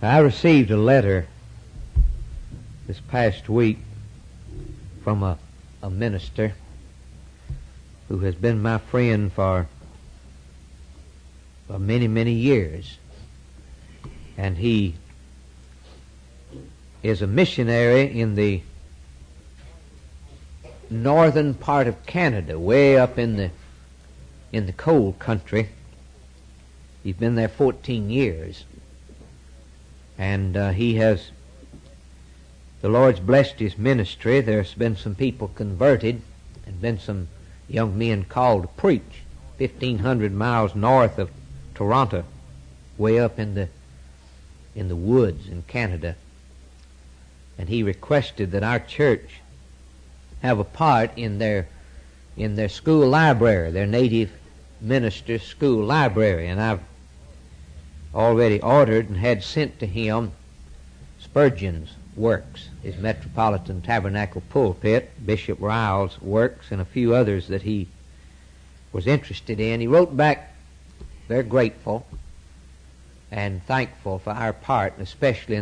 I received a letter this past week from a minister who has been my friend for many, many years. And he is a missionary in the northern part of Canada, way up in the cold country. He's been there 14 years. And the Lord's blessed his ministry. There's been some people converted and been some young men called to preach 1,500 miles north of Toronto, way up in the woods in Canada. And he requested that our church have a part in their school library, their native minister's school library. And I've already ordered and had sent to him Spurgeon's works, his Metropolitan Tabernacle Pulpit, Bishop Ryle's works, and a few others that he was interested in. He wrote back very grateful and thankful for our part, and especially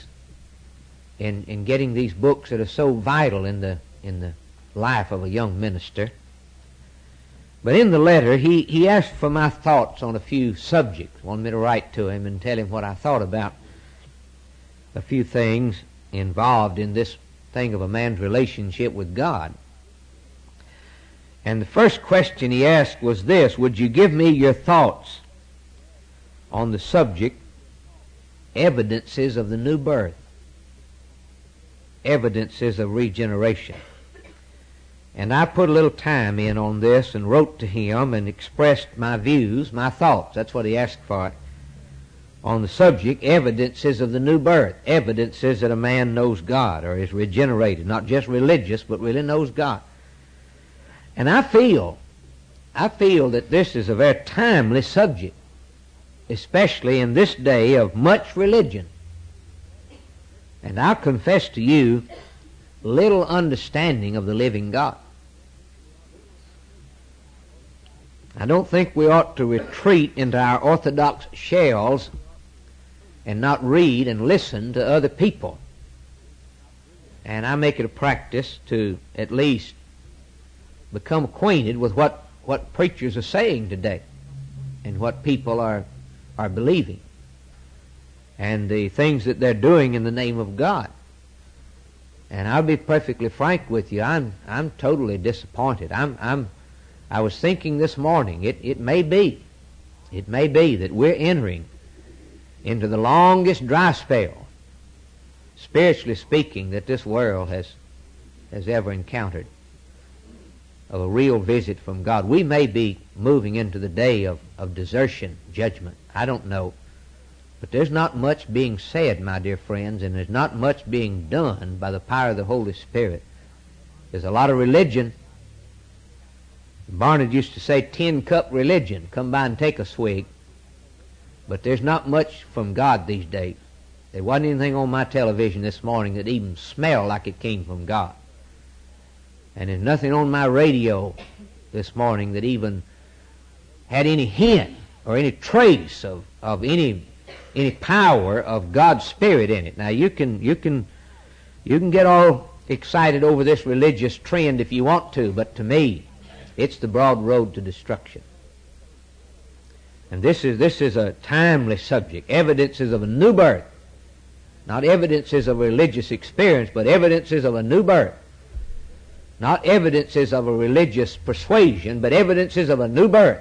in getting these books that are so vital in the life of a young minister. But in the letter, he asked for my thoughts on a few subjects. Wanted me to write to him and tell him what I thought about a few things involved in this thing of a man's relationship with God. And the first question he asked was this: would you give me your thoughts on the subject, evidences of the new birth, evidences of regeneration? And I put a little time in on this and wrote to him and expressed my views, my thoughts. That's what he asked for, on the subject, evidences of the new birth, evidences that a man knows God or is regenerated, not just religious, but really knows God. And I feel that this is a very timely subject, especially in this day of much religion. And I'll confess to you, little understanding of the living God. I don't think we ought to retreat into our orthodox shells and not read and listen to other people. And I make it a practice to at least become acquainted with what preachers are saying today and what people are believing and the things that they're doing in the name of God. And I'll be perfectly frank with you. I'm totally disappointed. I was thinking this morning, it may be that we're entering into the longest dry spell, spiritually speaking, that this world has ever encountered, of a real visit from God. We may be moving into the day of desertion, judgment. I don't know. But there's not much being said, my dear friends, and there's not much being done by the power of the Holy Spirit. There's a lot of religion. Barnard used to say 10-cup religion. Come by and take a swig. But there's not much from God these days. There wasn't anything on my television this morning that even smelled like it came from God. And there's nothing on my radio this morning that even had any hint or any trace of any power of God's Spirit in it. Now you can get all excited over this religious trend if you want to, but to me, it's the broad road to destruction. And this is a timely subject. Evidences of a new birth. Not evidences of a religious experience, but evidences of a new birth. Not evidences of a religious persuasion, but evidences of a new birth.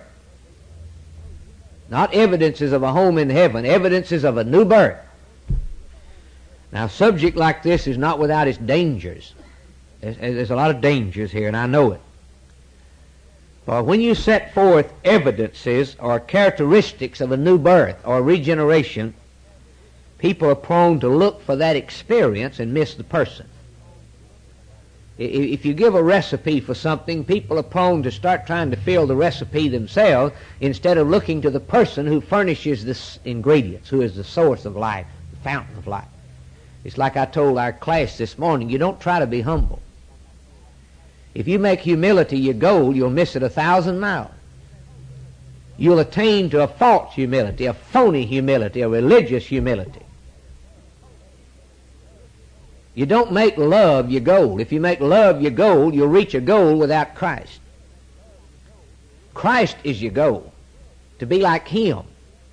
Not evidences of a home in heaven, evidences of a new birth. Now, a subject like this is not without its dangers. There's a lot of dangers here, and I know it. For when you set forth evidences or characteristics of a new birth or regeneration, people are prone to look for that experience and miss the person. If you give a recipe for something, people are prone to start trying to fill the recipe themselves instead of looking to the person who furnishes the ingredients, who is the source of life, the fountain of life. It's like I told our class this morning, you don't try to be humble. If you make humility your goal, you'll miss it 1,000 miles. You'll attain to a false humility, a phony humility, a religious humility. You don't make love your goal. If you make love your goal, you'll reach a goal without Christ. Christ is your goal, to be like Him.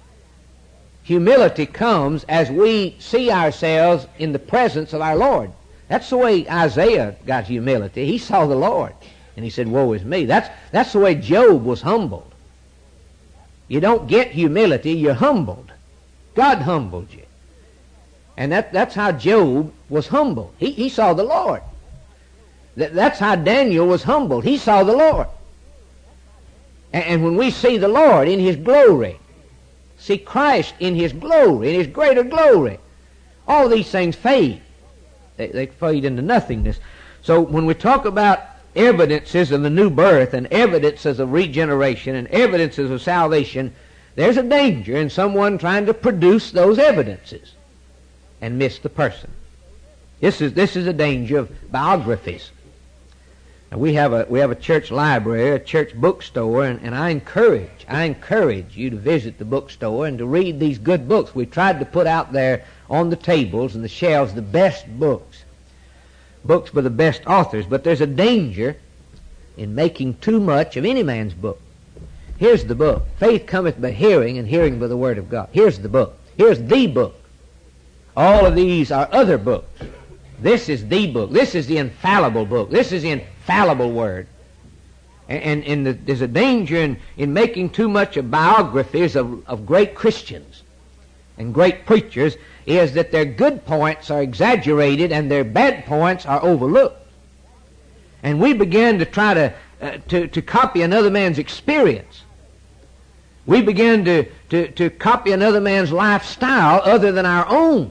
Humility comes as we see ourselves in the presence of our Lord. That's the way Isaiah got humility. He saw the Lord, and he said, woe is me. That's the way Job was humbled. You don't get humility, you're humbled. God humbled you. And that's how Job was humbled. He saw the Lord. That's how Daniel was humbled. He saw the Lord. And when we see the Lord in His glory, see Christ in His glory, in His greater glory, all these things fade. They fade into nothingness. So when we talk about evidences of the new birth and evidences of regeneration and evidences of salvation, there's a danger in someone trying to produce those evidences and miss the person. This is a danger of biographies. Now we have a church library, a church bookstore, and I encourage you to visit the bookstore and to read these good books. We tried to put out there on the tables and the shelves the best books by the best authors, but there's a danger in making too much of any man's book. Here's the book. Faith cometh by hearing, and hearing by the word of God. Here's the book. Here's the book. All of these are other books. This is the book. This is the infallible book. This is the infallible word. And there's a danger in making too much of biographies of great Christians and great preachers, is that their good points are exaggerated and their bad points are overlooked. And we begin to try to copy another man's experience. We begin to copy another man's lifestyle other than our own.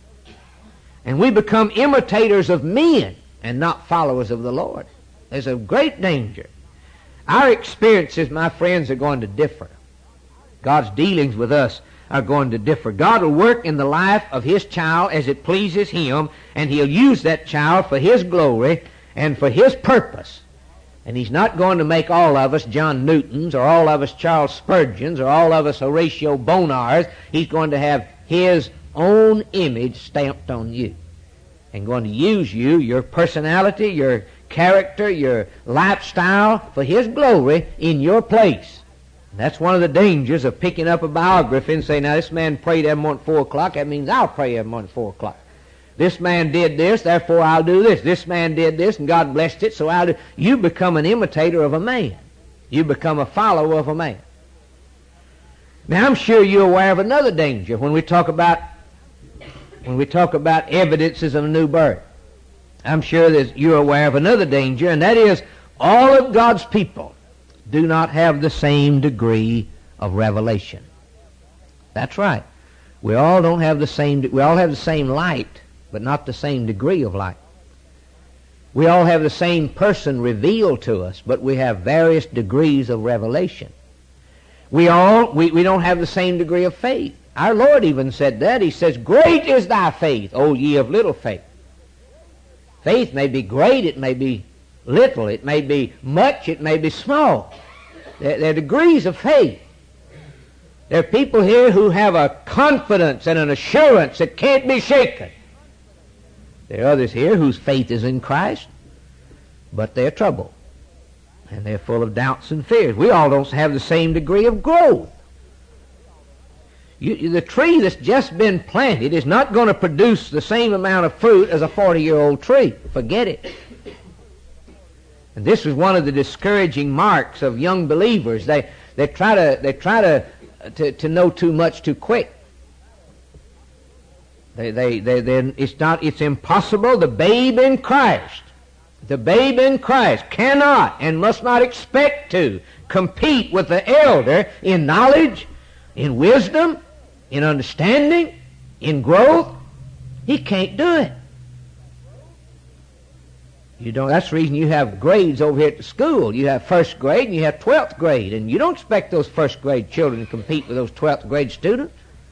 And we become imitators of men and not followers of the Lord. There's a great danger. Our experiences, my friends, are going to differ. God's dealings with us are going to differ. God will work in the life of His child as it pleases Him, and He'll use that child for His glory and for His purpose. And He's not going to make all of us John Newtons or all of us Charles Spurgeons or all of us Horatio Bonars. He's going to have His own image stamped on you and going to use you, your personality, your character, your lifestyle for His glory in your place. And that's one of the dangers of picking up a biography and saying, now this man prayed every morning at 4 o'clock, that means I'll pray every morning at 4 o'clock. This man did this, therefore I'll do this. This man did this, and God blessed it, so I'll do. You become an imitator of a man. You become a follower of a man. Now I'm sure you're aware of another danger when we talk about evidences of a new birth. I'm sure that you're aware of another danger, and that is all of God's people do not have the same degree of revelation. That's right. We all have the same light, but not the same degree of light. We all have the same person revealed to us, but we have various degrees of revelation. We don't have the same degree of faith. Our Lord even said that. He says, great is thy faith, O ye of little faith. Faith may be great, it may be little, it may be much, it may be small. There are degrees of faith. There are people here who have a confidence and an assurance that can't be shaken. There are others here whose faith is in Christ, but they're troubled, and they're full of doubts and fears. We all don't have the same degree of growth. The tree that's just been planted is not going to produce the same amount of fruit as a 40-year-old tree. Forget it. And this is one of the discouraging marks of young believers. They try to know too much too quick. It's impossible. The babe in Christ cannot and must not expect to compete with the elder in knowledge, in wisdom, in understanding, in growth. He can't do it. That's the reason you have grades over here at the school. You have first grade and you have 12th grade, and you don't expect those first grade children to compete with those 12th grade students.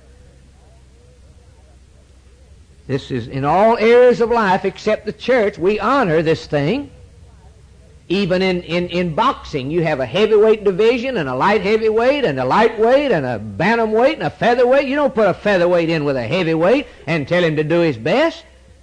This is in all areas of life except the church. We honor this thing. Even in boxing, you have a heavyweight division and a light heavyweight and a lightweight and a bantamweight and a featherweight. You don't put a featherweight in with a heavyweight and tell him to do his best.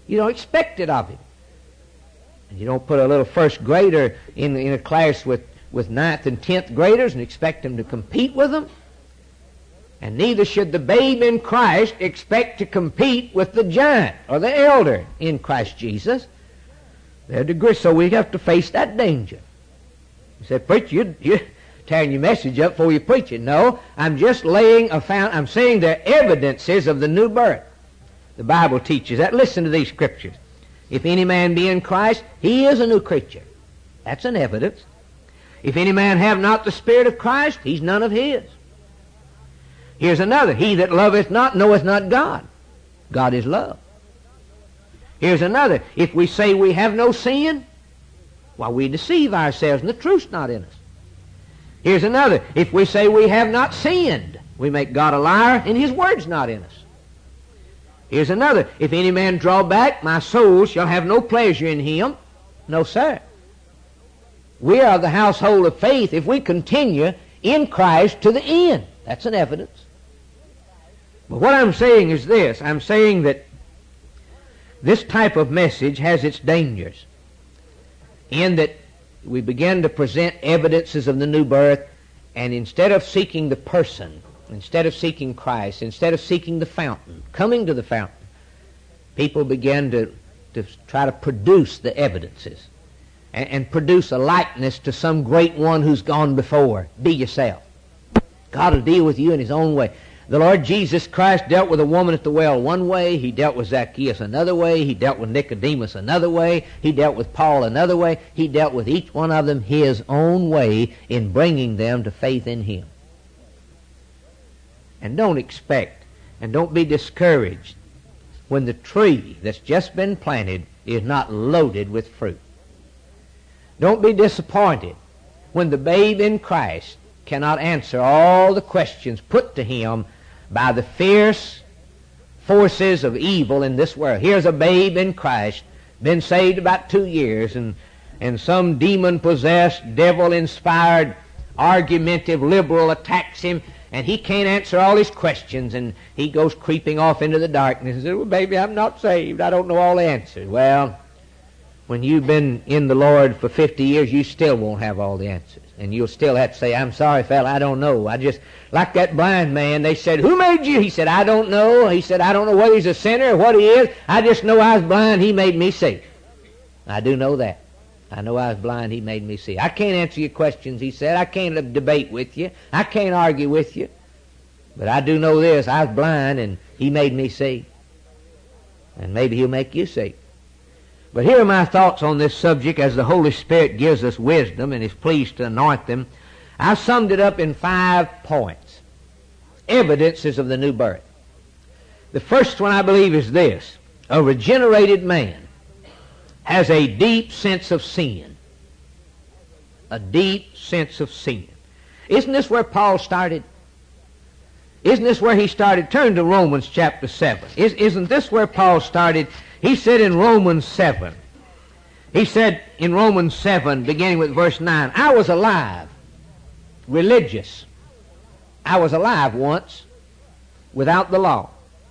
You don't expect it of him. And you don't put a little first grader in a class with ninth and 10th graders and expect them to compete with them. And neither should the babe in Christ expect to compete with the giant or the elder in Christ Jesus. They're degrees, so we have to face that danger. You say, preacher, you're tearing your message up before you preach it. No, I'm just I'm saying they're evidences of the new birth. The Bible teaches that. Listen to these scriptures. If any man be in Christ, he is a new creature. That's an evidence. If any man have not the Spirit of Christ, he's none of his. Here's another. He that loveth not knoweth not God. God is love. Here's another. If we say we have no sin, well, we deceive ourselves and the truth's not in us. Here's another. If we say we have not sinned, we make God a liar and his word's not in us. Here's another. If any man draw back, my soul shall have no pleasure in him. No, sir. We are the household of faith if we continue in Christ to the end. That's an evidence. But what I'm saying is this. I'm saying that this type of message has its dangers in that we begin to present evidences of the new birth, and instead of seeking the person, instead of seeking Christ, instead of seeking the fountain, coming to the fountain, people begin to try to produce the evidences and produce a likeness to some great one who's gone before. Be yourself. God will deal with you in his own way. The Lord Jesus Christ dealt with a woman at the well one way. He dealt with Zacchaeus another way. He dealt with Nicodemus another way. He dealt with Paul another way. He dealt with each one of them his own way in bringing them to faith in him. And don't expect and don't be discouraged when the tree that's just been planted is not loaded with fruit. Don't be disappointed when the babe in Christ cannot answer all the questions put to him by the fierce forces of evil in this world. Here's a babe in Christ, been saved about 2 years, and some demon-possessed, devil-inspired, argumentative liberal attacks him, and he can't answer all his questions, and he goes creeping off into the darkness and says, well, baby, I'm not saved. I don't know all the answers. Well, when you've been in the Lord for 50 years, you still won't have all the answers. And you'll still have to say, I'm sorry, fella, I don't know. Like that blind man, they said, who made you? He said, I don't know. He said, I don't know whether he's a sinner or what he is. I just know I was blind, he made me see. I do know that. I know I was blind, he made me see. I can't answer your questions, he said. I can't debate with you. I can't argue with you. But I do know this, I was blind and he made me see. And maybe he'll make you see. But here are my thoughts on this subject as the Holy Spirit gives us wisdom and is pleased to anoint them. I've summed it up in 5 points. Evidences of the new birth. The first one, I believe, is this. A regenerated man has a deep sense of sin. A deep sense of sin. Isn't this where Paul started? Isn't this where he started? Turn to Romans chapter 7. Isn't this where Paul started? He said in Romans 7, he said in Romans 7, beginning with verse 9, I was alive, religious. I was alive once without the law.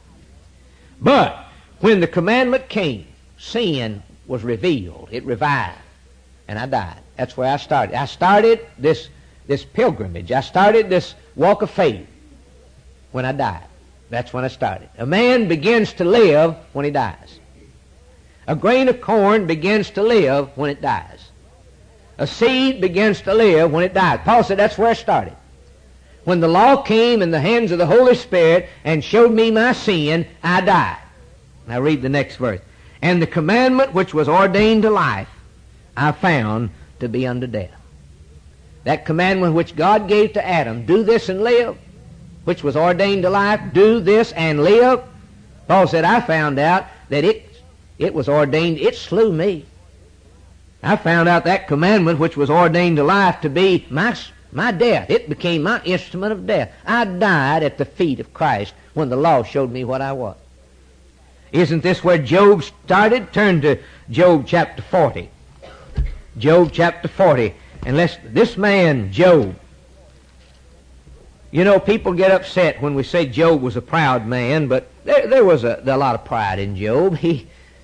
But when the commandment came, sin was revealed. It revived. And I died. That's where I started. I started this pilgrimage. I started this walk of faith when I died. That's when I started. A man begins to live when he dies. A grain of corn begins to live when it dies. A seed begins to live when it dies. Paul said that's where I started. When the law came in the hands of the Holy Spirit and showed me my sin, I died. Now read the next verse. And the commandment which was ordained to life, I found to be unto death. That commandment which God gave to Adam, do this and live, which was ordained to life, do this and live. Paul said, I found out that it was ordained, it slew me. I found out that commandment which was ordained to life to be my death. It became my instrument of death. I died at the feet of Christ when the law showed me what I was. Isn't this where Job started? Turn to Job chapter 40. Job chapter 40. And this man, Job, you know, people get upset when we say Job was a proud man, but there was a lot of pride in Job.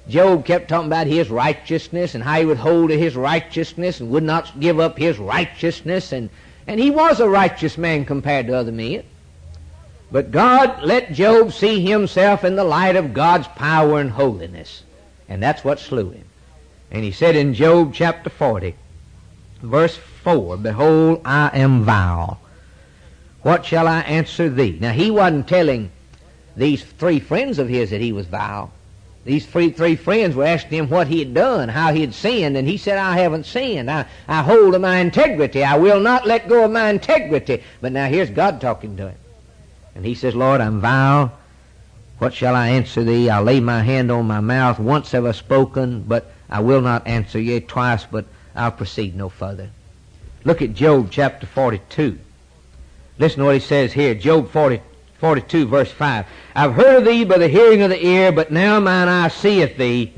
Job kept talking about his righteousness and how he would hold to his righteousness and would not give up his righteousness. And he was a righteous man compared to other men. But God let Job see himself in the light of God's power and holiness. And that's what slew him. And he said in Job chapter 40, verse 4, Behold, I am vile. What shall I answer thee? Now, he wasn't telling these three friends of his that he was vile. These three friends were asking him what he had done, how he had sinned, and he said, I haven't sinned. I hold to my integrity. I will not let go of my integrity. But now here's God talking to him. And he says, Lord, I'm vile. What shall I answer thee? I'll lay my hand on my mouth. Once have I spoken, but I will not answer. Yea, twice, but I'll proceed no further. Look at Job chapter 42. Listen to what he says here. Job 42, verse 5. I've heard of thee by the hearing of the ear, but now mine eye seeth thee.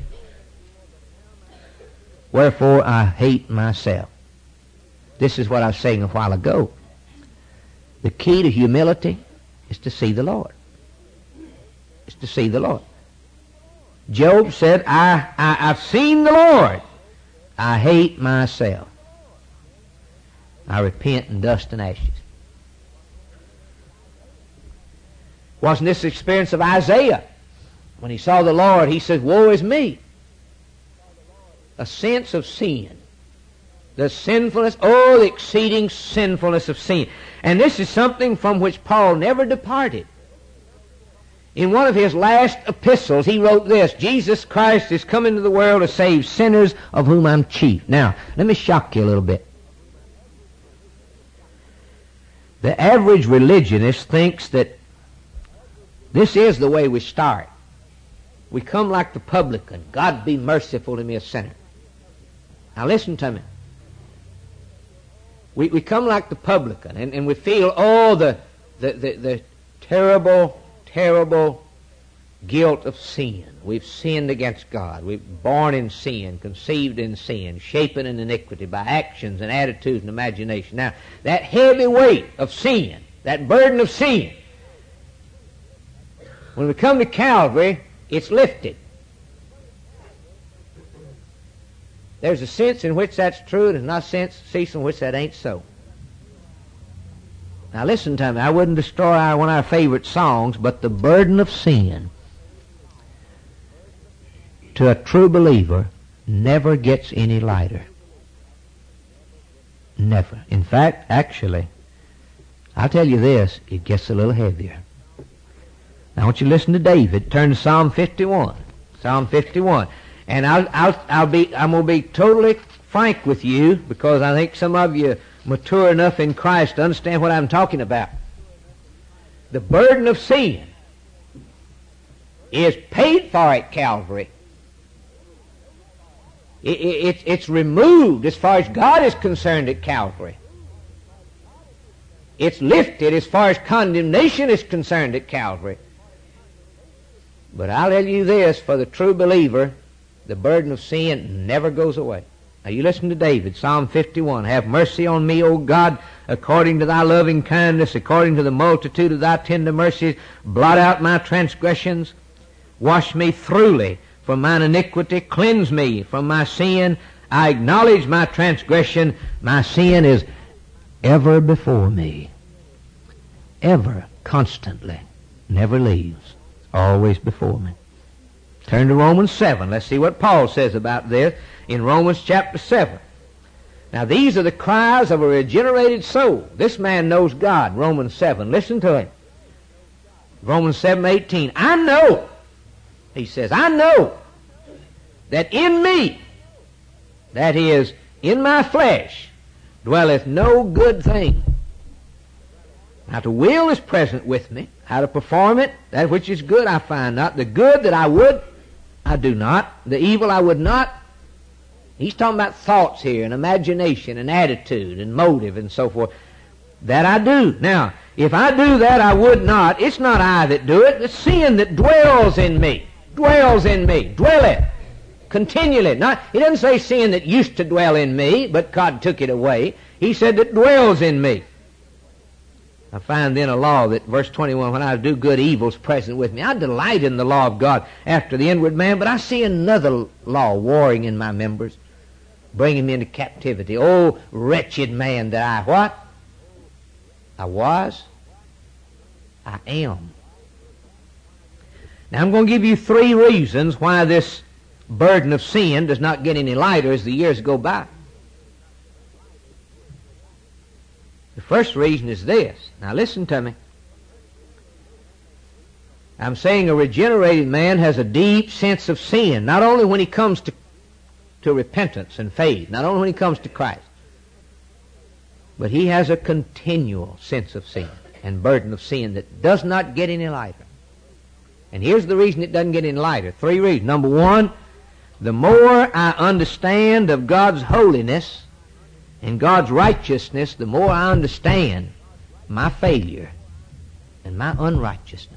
Wherefore I hate myself. This is what I was saying a while ago. The key to humility is to see the Lord. It's to see the Lord. Job said, I've seen the Lord. I hate myself. I repent in dust and ashes. Wasn't this the experience of Isaiah? When he saw the Lord, he said, Woe is me. A sense of sin. The sinfulness, the exceeding sinfulness of sin. And this is something from which Paul never departed. In one of his last epistles, he wrote this, Jesus Christ is come into the world to save sinners, of whom I'm chief. Now, let me shock you a little bit. The average religionist thinks that this is the way we start. We come like the publican. God be merciful to me, a sinner. Now listen to me. We come like the publican, and we feel, the terrible, terrible guilt of sin. We've sinned against God. We've born in sin, conceived in sin, shapen in iniquity by actions and attitudes and imagination. Now, that heavy weight of sin, that burden of sin, when we come to Calvary, it's lifted. There's a sense in which that's true, and there's not a sense in which that ain't so. Now listen to me. I wouldn't destroy one of our favorite songs, but the burden of sin to a true believer never gets any lighter. Never. In fact, actually, I'll tell you this, it gets a little heavier. Now I want you to listen to David. Turn to Psalm 51. Psalm 51. And I'm going to be totally frank with you, because I think some of you mature enough in Christ to understand what I'm talking about. The burden of sin is paid for at Calvary. It's removed as far as God is concerned at Calvary. It's lifted as far as condemnation is concerned at Calvary. But I'll tell you this, for the true believer, the burden of sin never goes away. Now you listen to David, Psalm 51. Have mercy on me, O God, according to thy loving kindness, according to the multitude of thy tender mercies. Blot out my transgressions. Wash me thoroughly from mine iniquity. Cleanse me from my sin. I acknowledge my transgression. My sin is ever before me. Ever, constantly, never leaves. Always before me. Turn to Romans 7. Let's see what Paul says about this in Romans chapter 7. Now these are the cries of a regenerated soul. This man knows God. Romans 7. Listen to him. Romans 7:18. I know, he says, I know that in me, that is, in my flesh, dwelleth no good thing. Now the will is present with me. How to perform it, that which is good I find not. The good that I would, I do not. The evil I would not. He's talking about thoughts here, and imagination, and attitude, and motive, and so forth. That I do. Now, if I do that I would not, it's not I that do it. It's sin that dwells in me. Dwells in me. Dwelleth. Continually. He doesn't say sin that used to dwell in me, but God took it away. He said that dwells in me. I find then a law that, verse 21, when I do good, evil's present with me. I delight in the law of God after the inward man, but I see another law warring in my members, bringing me into captivity. Oh, wretched man that I, what? I was, I am. Now I'm going to give you 3 reasons why this burden of sin does not get any lighter as the years go by. The first reason is this. Now listen to me. I'm saying a regenerated man has a deep sense of sin, not only when he comes to repentance and faith, not only when he comes to Christ, but he has a continual sense of sin and burden of sin that does not get any lighter. And here's the reason it doesn't get any lighter. 3 reasons. Number 1, the more I understand of God's holiness and God's righteousness, the more I understand my failure and my unrighteousness.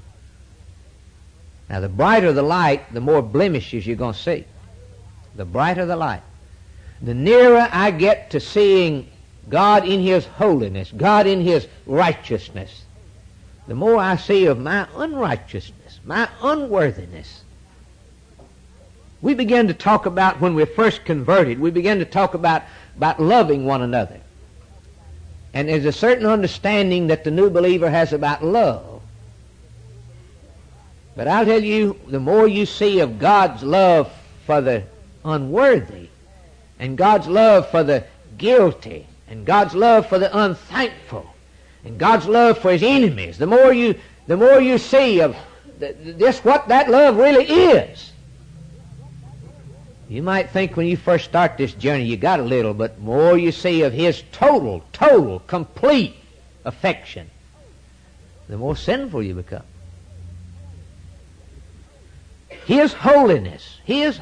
Now, the brighter the light, the more blemishes you're going to see. The brighter the light. The nearer I get to seeing God in His holiness, God in His righteousness, the more I see of my unrighteousness, my unworthiness. We began to talk about, when we first converted, we began to talk about loving one another. And there's a certain understanding that the new believer has about love. But I'll tell you, the more you see of God's love for the unworthy, and God's love for the guilty, and God's love for the unthankful, and God's love for His enemies, the more you see of just what that love really is. You might think when you first start this journey you got a little, but the more you see of His total, complete affection, the more sinful you become. His holiness.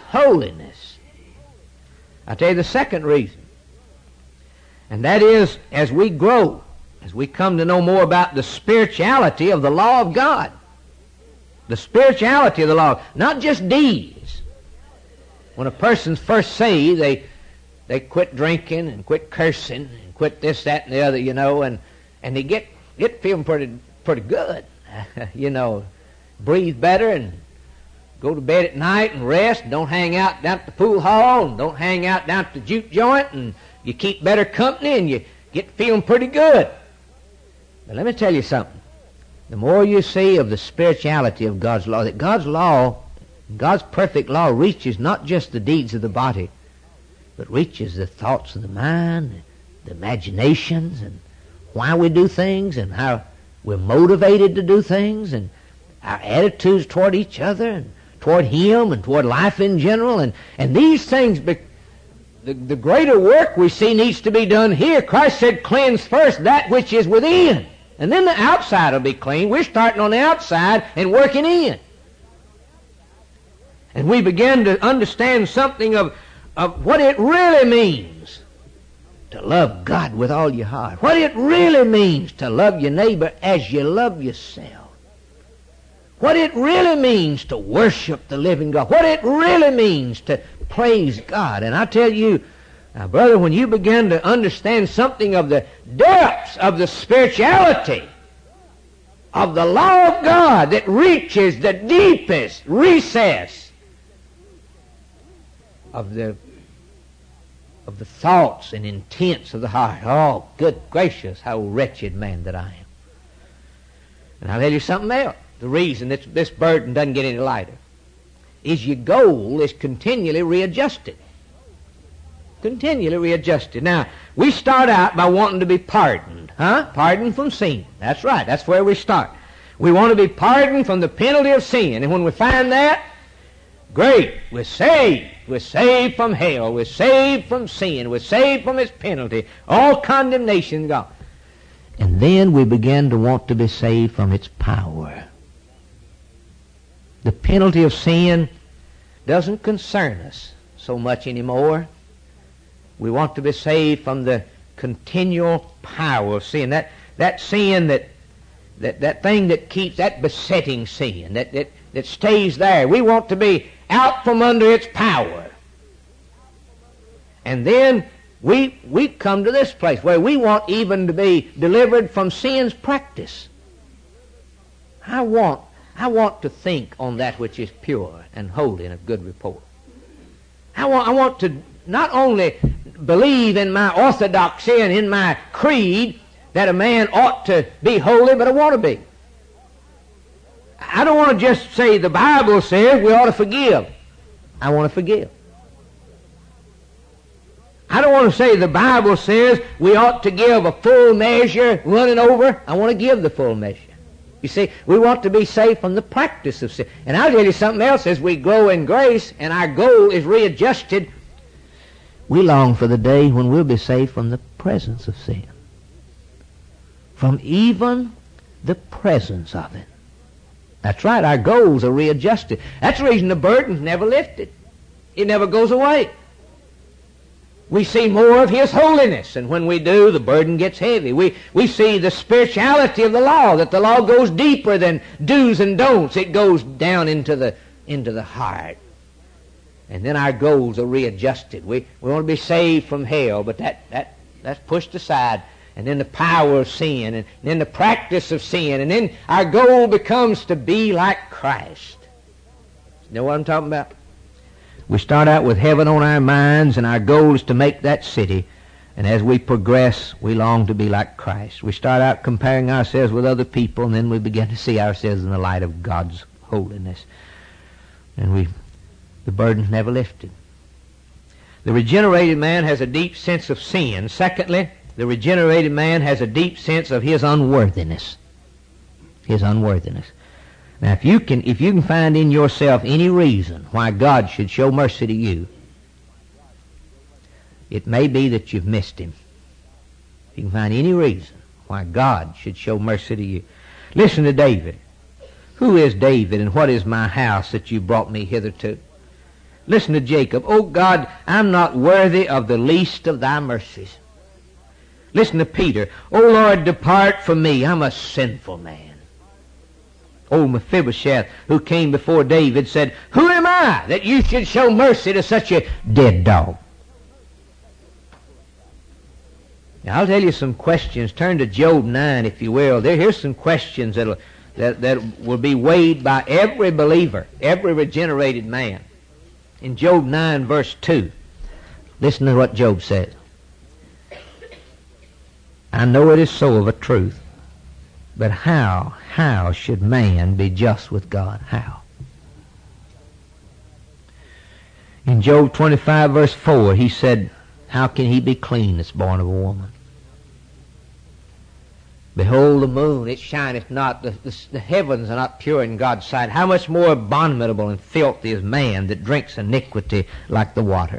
I tell you the second reason, and that is, as we grow, as we come to know more about the spirituality of the law of God, the spirituality of the law, not just deeds. When a person's first saved, they quit drinking and quit cursing and quit this, that, and the other, and they get feeling pretty good, breathe better and go to bed at night and rest. Don't hang out down at the pool hall, and don't hang out down at the juke joint, and you keep better company, and you get feeling pretty good. But let me tell you something. The more you see of the spirituality of God's law, that God's law, God's perfect law, reaches not just the deeds of the body, but reaches the thoughts of the mind, the imaginations, and why we do things, and how we're motivated to do things, and our attitudes toward each other, and toward Him, and toward life in general. And these things, the greater work we see needs to be done here. Christ said, cleanse first that which is within, and then the outside will be clean. We're starting on the outside and working in. And we begin to understand something of what it really means to love God with all your heart. What it really means to love your neighbor as you love yourself. What it really means to worship the living God. What it really means to praise God. And I tell you, now, brother, when you begin to understand something of the depths of the spirituality of the law of God that reaches the deepest recess of the thoughts and intents of the heart. Oh, good gracious, how wretched man that I am. And I'll tell you something else. The reason that this burden doesn't get any lighter is your goal is continually readjusted. Continually readjusted. Now, we start out by wanting to be pardoned. Pardoned from sin. That's right. That's where we start. We want to be pardoned from the penalty of sin. And when we find that, great. We're saved. We're saved from hell. We're saved from sin. We're saved from its penalty. All condemnation gone. And then we begin to want to be saved from its power. The penalty of sin doesn't concern us so much anymore. We want to be saved from the continual power of sin. That sin that thing that keeps, that besetting sin, that stays there. We want to be out from under its power. And then we've come to this place where we want even to be delivered from sin's practice. I want to think on that which is pure and holy and of good report. I want to not only believe in my orthodoxy and in my creed that a man ought to be holy, but I want to be. I don't want to just say the Bible says we ought to forgive. I want to forgive. I don't want to say the Bible says we ought to give a full measure running over. I want to give the full measure. You see, we want to be saved from the practice of sin. And I'll tell you something else. As we grow in grace and our goal is readjusted, we long for the day when we'll be saved from the presence of sin. From even the presence of it. That's right, our goals are readjusted. That's the reason the burden's never lifted. It never goes away. We see more of His holiness, and when we do, the burden gets heavy. We see the spirituality of the law, that the law goes deeper than do's and don'ts. It goes down into the heart. And then our goals are readjusted. We want to be saved from hell, but that's pushed aside. And then the power of sin, and then the practice of sin, and then our goal becomes to be like Christ. You know what I'm talking about? We start out with heaven on our minds, and our goal is to make that city. And as we progress, we long to be like Christ. We start out comparing ourselves with other people, and then we begin to see ourselves in the light of God's holiness. And the burden's never lifted. The regenerated man has a deep sense of sin. Secondly, the regenerated man has a deep sense of his unworthiness. His unworthiness. Now, if you can find in yourself any reason why God should show mercy to you, it may be that you've missed Him. If you can find any reason why God should show mercy to you. Listen to David. Who is David, and what is my house that you brought me hitherto? Listen to Jacob. O God, I'm not worthy of the least of thy mercies. Listen to Peter. O Lord, depart from me. I'm a sinful man. Old Mephibosheth, who came before David, said, Who am I that you should show mercy to such a dead dog? Now, I'll tell you some questions. Turn to Job 9, if you will. Here's some questions that will be weighed by every believer, every regenerated man. In Job 9, verse 2, listen to what Job says. I know it is so of a truth, but how should man be just with God? How? In Job 25, verse 4, he said, How can he be clean that's born of a woman? Behold the moon, it shineth not, the heavens are not pure in God's sight. How much more abominable and filthy is man that drinks iniquity like the water?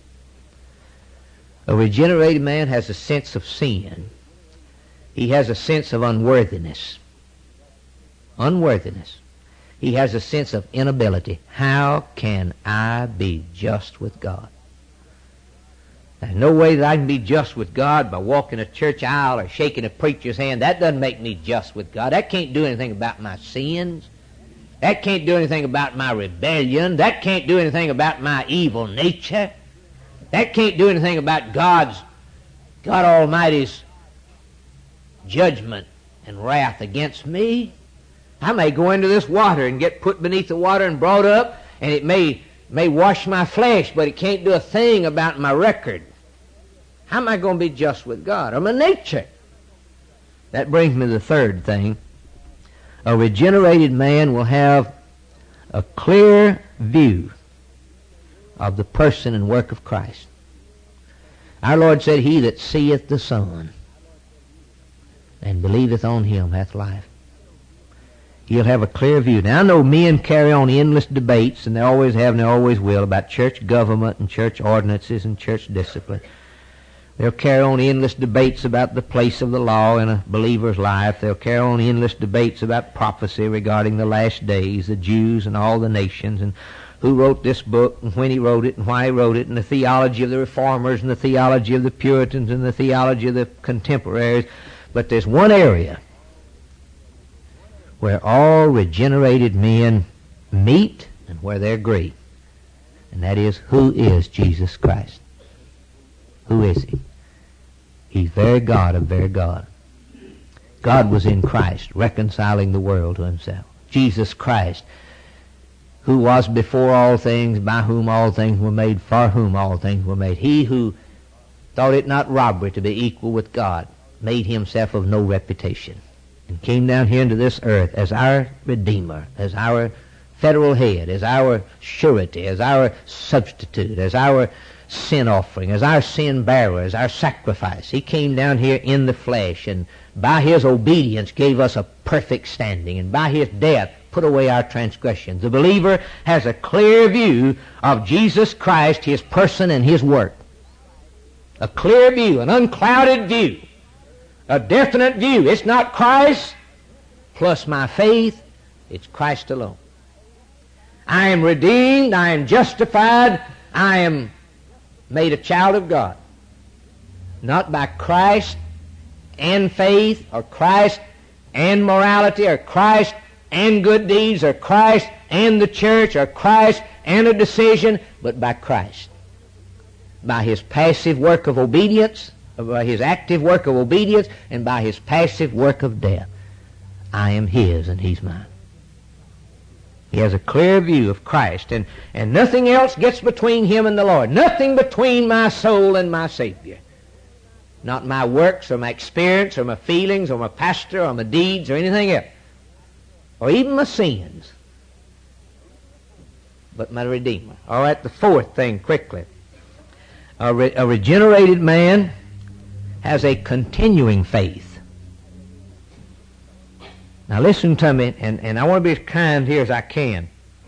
A regenerated man has a sense of sin. He has a sense of unworthiness. Unworthiness. He has a sense of inability. How can I be just with God? There's no way that I can be just with God by walking a church aisle or shaking a preacher's hand. That doesn't make me just with God. That can't do anything about my sins. That can't do anything about my rebellion. That can't do anything about my evil nature. That can't do anything about God Almighty's judgment and wrath against me. I may go into this water and get put beneath the water and brought up, and it may wash my flesh, but it can't do a thing about my record. How am I going to be just with God? Or my nature? That brings me to the third thing. A regenerated man will have a clear view of the person and work of Christ. Our Lord said, He that seeth the Son and believeth on Him hath life. He'll have a clear view. Now, I know men carry on endless debates, and they always have and they always will, about church government and church ordinances and church discipline. They'll carry on endless debates about the place of the law in a believer's life. They'll carry on endless debates about prophecy regarding the last days, the Jews and all the nations, and who wrote this book and when he wrote it and why he wrote it, and the theology of the Reformers and the theology of the Puritans and the theology of the contemporaries. But there's one area where all regenerated men meet and where they agree, and that is, who is Jesus Christ? Who is he? He's very God of very God. God was in Christ, reconciling the world to himself. Jesus Christ, who was before all things, by whom all things were made, for whom all things were made. He who thought it not robbery to be equal with God, made himself of no reputation, and came down here into this earth as our Redeemer, as our federal head, as our surety, as our substitute, as our sin offering, as our sin bearer, as our sacrifice. He came down here in the flesh, and by his obedience gave us a perfect standing, and by his death put away our transgressions. The believer has a clear view of Jesus Christ, his person and his work. A clear view, an unclouded view, a definite view. It's not Christ plus my faith, it's Christ alone. I am redeemed, I am justified, I am made a child of God. Not by Christ and faith, or Christ and morality, or Christ and good deeds, or Christ and the church, or Christ and a decision, but by Christ. By his passive work of obedience, by his active work of obedience, and by his passive work of death. I am his and he's mine. He has a clear view of Christ, and nothing else gets between him and the Lord. Nothing between my soul and my Savior. Not my works, or my experience, or my feelings, or my pastor, or my deeds, or anything else. Or even my sins. But my Redeemer. All right, the fourth thing, quickly. A regenerated man has a continuing faith. Now listen to me, and I want to be as kind here as I can.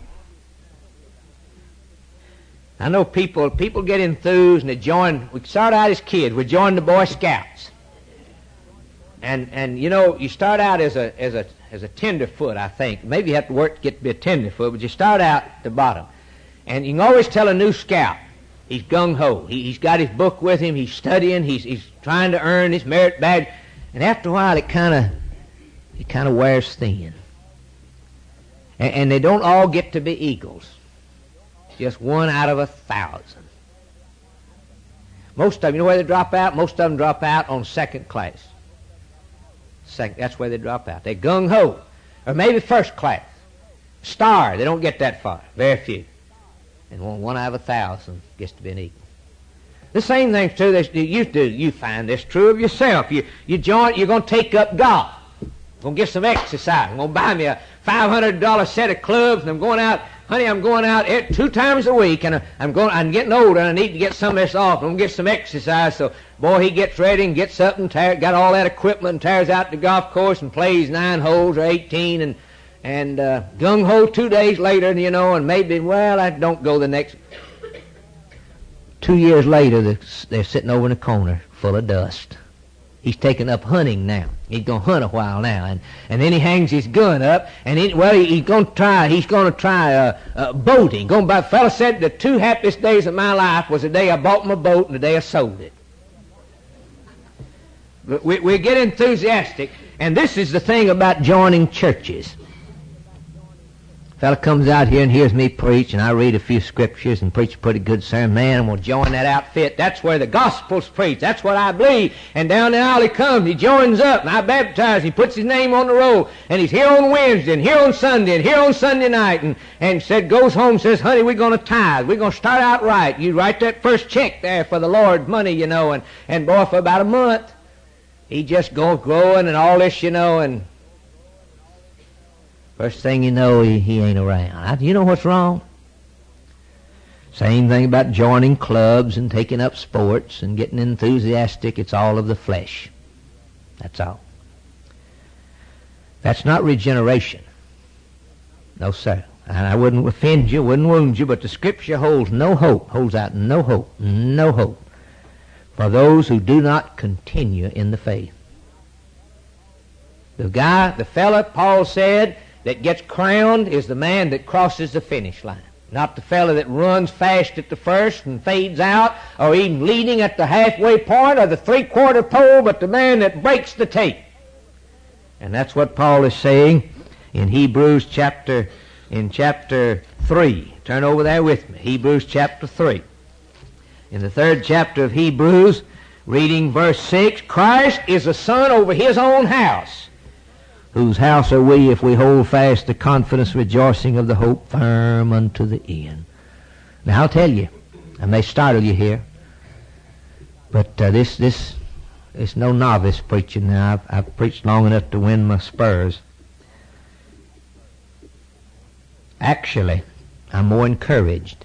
I know people get enthused and they join. We start out as kids. We join the Boy Scouts, and you know, you start out as a tenderfoot. I think maybe you have to work to get to be a tenderfoot, but you start out at the bottom, and you can always tell a new scout. He's gung ho. He's got his book with him. He's studying. He's trying to earn his merit badge, and after a while, it kind of wears thin. And they don't all get to be eagles. Just 1 out of 1,000. Most of them, you know where they drop out? Most of them drop out on second class. That's where they drop out. They're gung-ho. Or maybe first class. Star, they don't get that far. Very few. And 1 out of 1,000 gets to be an eagle. The same thing's true. You find this true of yourself. You join. You're going to take up golf. I'm going to get some exercise. I'm going to buy me a $500 set of clubs, and I'm going out. Honey, I'm going out 2 times a week, and I'm getting older, and I need to get some of this off. I'm going to get some exercise. So, boy, he gets ready and gets up and got all that equipment and tears out the golf course and plays 9 holes or 18, and gung-ho 2 days later, and, you know, and maybe, well, I don't go the next. 2 years later, they're sitting over in a corner full of dust. He's taken up hunting now. He's going to hunt a while now, and then he hangs his gun up, and he's going to try boating. The fellow said the 2 happiest days of my life was the day I bought my boat and the day I sold it. But we get enthusiastic, and this is the thing about joining churches. Fellow comes out here and hears me preach, and I read a few scriptures and preach a pretty good sermon. Man, I'm going to join that outfit. That's where the gospel's preached. That's what I believe. And down the aisle he comes. He joins up, and I baptize. He puts his name on the roll, and he's here on Wednesday, and here on Sunday, and here on Sunday night, and goes home, says, honey, we're going to tithe. We're going to start out right. You write that first check there for the Lord's money, you know, and boy, for about a month, he just goes growing and all this, you know, and first thing you know, he ain't around. You know what's wrong? Same thing about joining clubs and taking up sports and getting enthusiastic. It's all of the flesh. That's all. That's not regeneration. No, sir. And I wouldn't offend you, wouldn't wound you, but the Scripture holds out no hope for those who do not continue in the faith. The fella, Paul said, that gets crowned is the man that crosses the finish line. Not the fellow that runs fast at the first and fades out, or even leading at the halfway point or the 3/4 pole, but the man that breaks the tape. And that's what Paul is saying in Hebrews chapter 3. Turn over there with me. Hebrews chapter 3. In the 3rd chapter of Hebrews, reading verse 6, Christ is the Son over his own house. Whose house are we if we hold fast the confidence rejoicing of the hope firm unto the end? Now I'll tell you, I may startle you here, but this is no novice preaching now. I've preached long enough to win my spurs. Actually, I'm more encouraged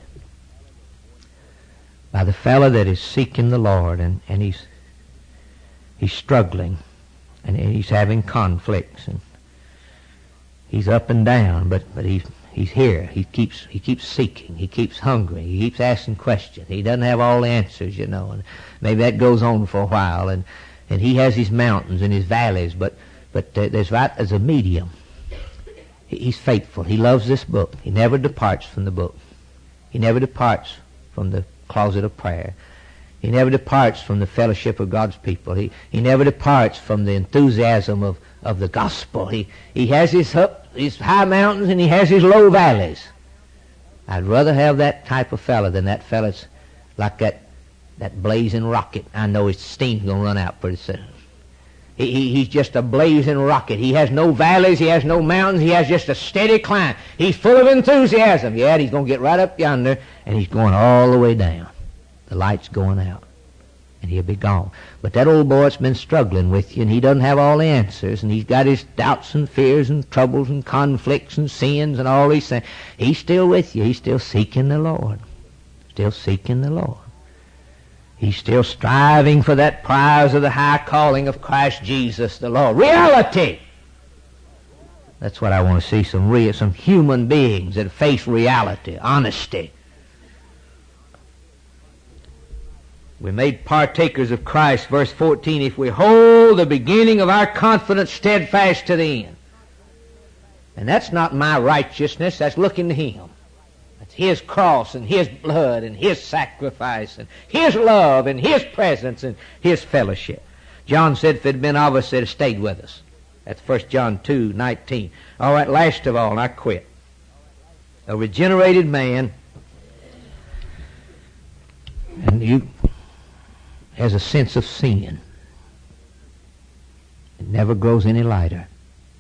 by the fellow that is seeking the Lord, and he's struggling, and he's having conflicts, and he's up and down, but he's here. He keeps seeking. He keeps hungry. He keeps asking questions. He doesn't have all the answers, and maybe that goes on for a while, and he has his mountains and his valleys, but there's a medium. He's faithful. He loves this book. He never departs from the book. He never departs from the closet of prayer. He never departs from the fellowship of God's people. He never departs from the enthusiasm of the gospel. He has his high mountains and he has his low valleys. I'd rather have that type of fella than that fella's like that blazing rocket. I know his steam's going to run out pretty soon. He's just a blazing rocket. He has no valleys. He has no mountains. He has just a steady climb. He's full of enthusiasm. Yeah, he's going to get right up yonder, and he's going all the way down. The light's going out, and he'll be gone. But that old boy's been struggling with you, and he doesn't have all the answers, and he's got his doubts and fears and troubles and conflicts and sins and all these things. He's still with you. He's still seeking the Lord. Still seeking the Lord. He's still striving for that prize of the high calling of Christ Jesus the Lord. Reality! That's what I want to see, some human beings that face reality, honesty. We're made partakers of Christ, verse 14, if we hold the beginning of our confidence steadfast to the end. And that's not my righteousness, that's looking to Him. That's His cross and His blood and His sacrifice and His love and His presence and His fellowship. John said if it had been of us, it had stayed with us. That's 1 John 2:19. All right, last of all, and I quit. A regenerated man, and you has a sense of sin. It never grows any lighter.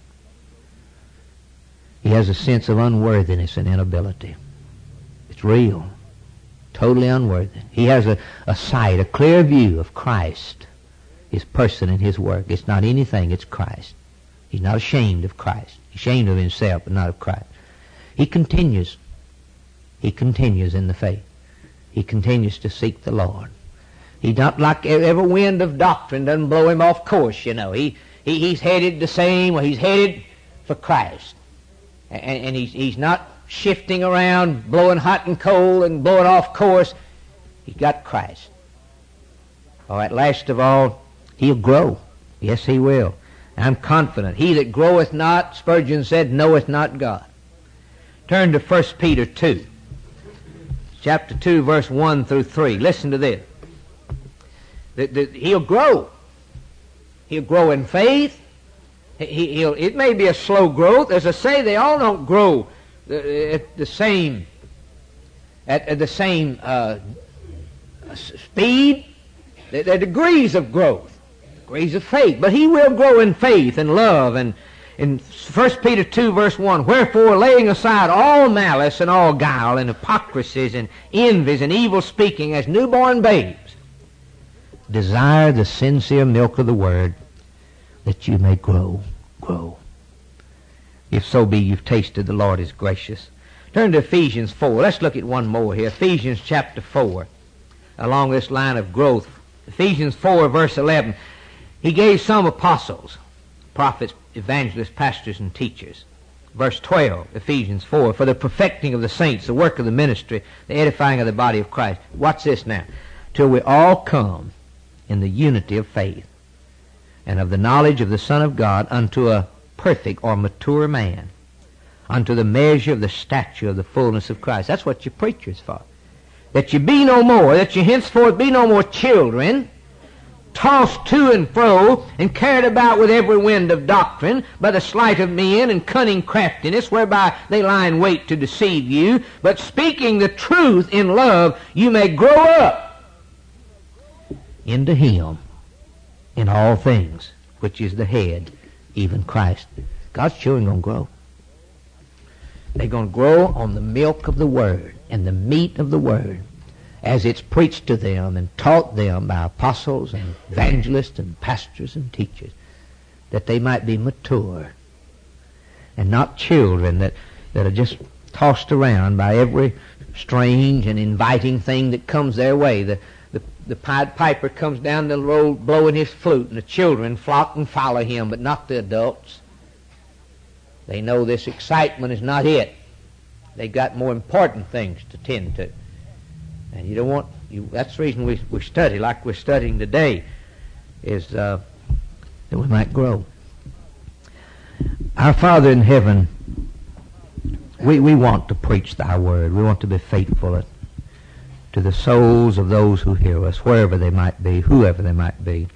He has a sense of unworthiness and inability. It's real. Totally unworthy. He has a sight, a clear view of Christ, His person and His work. It's not anything, it's Christ. He's not ashamed of Christ. He's ashamed of himself, but not of Christ. He continues. He continues in the faith. He continues to seek the Lord. He's not like every wind of doctrine doesn't blow him off course, you know. He's headed the same, or he's headed for Christ. And he's not shifting around, blowing hot and cold and blowing off course. He's got Christ. All right, last of all, he'll grow. Yes, he will. I'm confident. He that groweth not, Spurgeon said, knoweth not God. Turn to 1 Peter 2. Chapter 2, verse 1 through 3. Listen to this. He'll grow. He'll grow in faith. It may be a slow growth. As I say, they all don't grow at the same speed. There are degrees of growth, degrees of faith. But he will grow in faith and love. And in 1 Peter 2, verse 1, wherefore, laying aside all malice and all guile and hypocrisies and envies and evil speaking as newborn babes, desire the sincere milk of the word, that you may grow. If so be you've tasted the Lord is gracious. Turn to Ephesians 4. Let's look at one more here. Ephesians chapter 4, along this line of growth. Ephesians 4, verse 11. He gave some apostles, prophets, evangelists, pastors, and teachers. Verse 12, Ephesians 4, for the perfecting of the saints, the work of the ministry, the edifying of the body of Christ. Watch this now. Till we all come in the unity of faith and of the knowledge of the Son of God unto a perfect or mature man, unto the measure of the stature of the fullness of Christ. That's what your preacher's for. That you be no more, that you henceforth be no more children, tossed to and fro, and carried about with every wind of doctrine, by the sleight of men and cunning craftiness, whereby they lie in wait to deceive you. But speaking the truth in love, you may grow up into Him in all things, which is the head, even Christ. God's children are going to grow. They're going to grow on the milk of the Word and the meat of the Word as it's preached to them and taught them by apostles and evangelists and pastors and teachers, that they might be mature and not children that are just tossed around by every strange and inviting thing that comes their way. The Pied Piper comes down the road blowing his flute, and the children flock and follow him, but not the adults. They know this excitement is not it. They've got more important things to tend to. And you don't want, that's the reason we study like we're studying today, is that we might grow. Our Father in heaven, we want to preach thy word. We want to be faithful to the souls of those who hear us, wherever they might be, whoever they might be.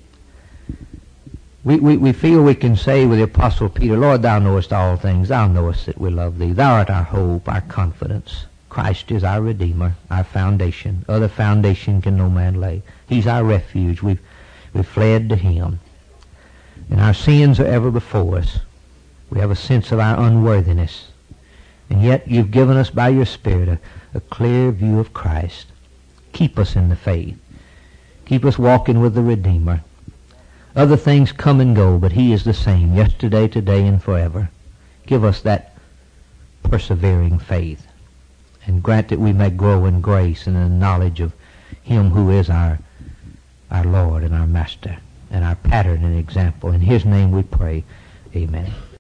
We feel we can say with the Apostle Peter, Lord, thou knowest all things. Thou knowest that we love thee. Thou art our hope, our confidence. Christ is our Redeemer, our foundation. Other foundation can no man lay. He's our refuge. We've fled to Him. And our sins are ever before us. We have a sense of our unworthiness. And yet you've given us by your Spirit a clear view of Christ. Keep us in the faith. Keep us walking with the Redeemer. Other things come and go, but He is the same, yesterday, today, and forever. Give us that persevering faith, and grant that we may grow in grace and in knowledge of Him who is our Lord and our Master, and our pattern and example. In His name we pray. Amen.